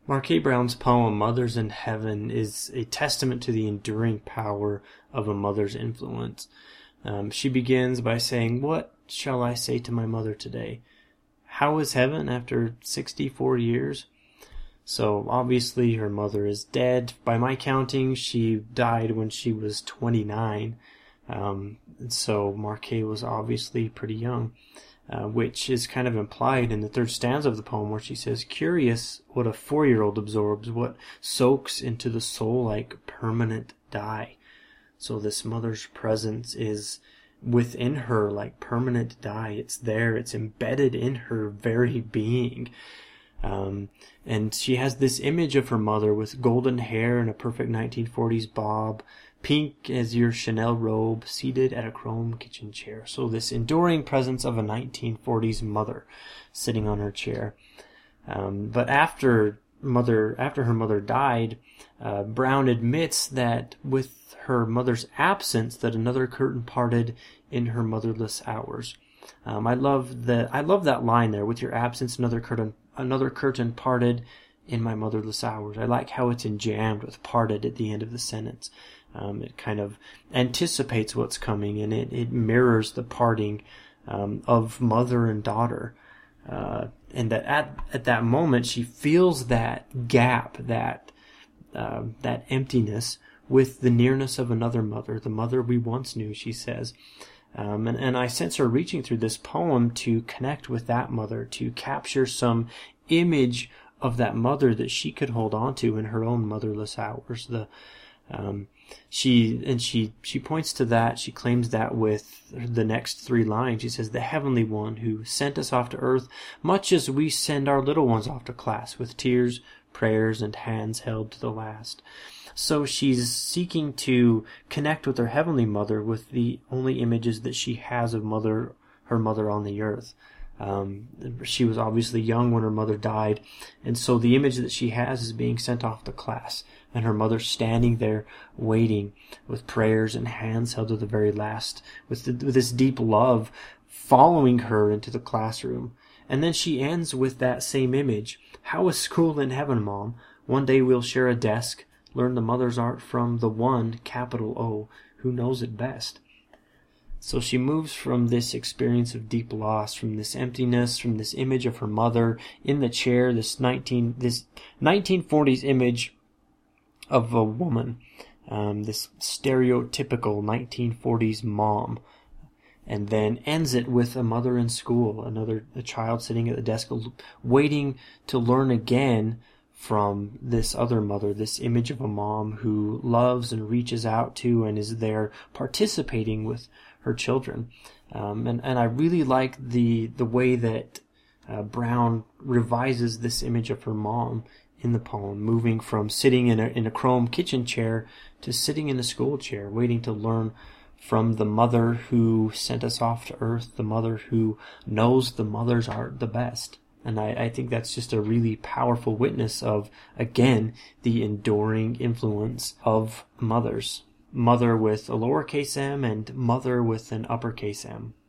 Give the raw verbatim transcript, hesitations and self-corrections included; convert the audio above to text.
Marquette Brown's poem, Mothers in Heaven, is a testament to the enduring power of a mother's influence. Um, she begins by saying, "What shall I say to my mother today? How is heaven after sixty-four years?" So obviously her mother is dead. By my counting, she died when she was twenty-nine. Um, and so Marquette was obviously pretty young. Uh, which is kind of implied in the third stanza of the poem, where she says, "Curious what a four-year-old absorbs, what soaks into the soul like permanent dye." So this mother's presence is within her like permanent dye. It's there. It's embedded in her very being. Um, and she has this image of her mother with golden hair and a perfect nineteen forties bob, pink as your Chanel robe, seated at a chrome kitchen chair. So this enduring presence of a nineteen forties mother sitting on her chair. Um, but after mother, after her mother died, uh, Brown admits that with her mother's absence, that another curtain parted in her motherless hours. Um, I love that. I love that line there. With your absence, another curtain, another curtain parted in my motherless hours. I like how it's enjammed with parted at the end of the sentence. Um, it kind of anticipates what's coming, and it, it mirrors the parting um, of mother and daughter. Uh, and that at at that moment, she feels that gap, that uh, that emptiness, with the nearness of another mother, the mother we once knew, she says. Um, and, and I sense her reaching through this poem to connect with that mother, to capture some image of that mother that she could hold on to in her own motherless hours. The um, she and she she points to that. She claims that with the next three lines. She says, "The Heavenly One who sent us off to earth, much as we send our little ones off to class, with tears, prayers, and hands held to the last." So she's seeking to connect with her Heavenly Mother with the only images that she has of mother, her mother on the earth. Um, she was obviously young when her mother died, and so the image that she has is being sent off to class, and her mother standing there waiting with prayers and hands held to the very last, with, the, with this deep love following her into the classroom. And then she ends with that same image. "How is school in heaven, Mom? One day we'll share a desk, learn the mother's art from the one, capital O, who knows it best." So she moves from this experience of deep loss, from this emptiness, from this image of her mother in the chair, this nineteen this nineteen forties image of a woman, um, this stereotypical nineteen forties mom, and then ends it with a mother in school, another a child sitting at the desk waiting to learn again from this other mother, this image of a mom who loves and reaches out to and is there participating with her children. Um, and, and I really like the the way that uh, Brown revises this image of her mom in the poem, moving from sitting in a, in a chrome kitchen chair to sitting in a school chair, waiting to learn from the mother who sent us off to earth, the mother who knows the mother's art the best. And I, I think that's just a really powerful witness of, again, the enduring influence of mothers. Mother with a lowercase m and mother with an uppercase M.